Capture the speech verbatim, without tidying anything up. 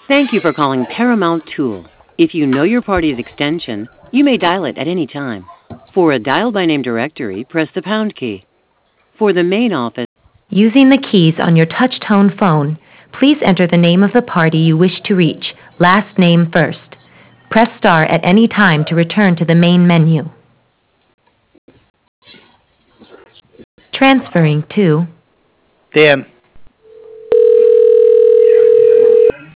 Thank you for calling Paramount Tool. If you know your party's extension, you may dial it at any time. For a dial by name directory, press the pound key. For the main office, Using the keys on your touch-tone phone, please enter the name of the party you wish to reach, last name first. Press star at any time to return to the main menu. Transferring to Dan.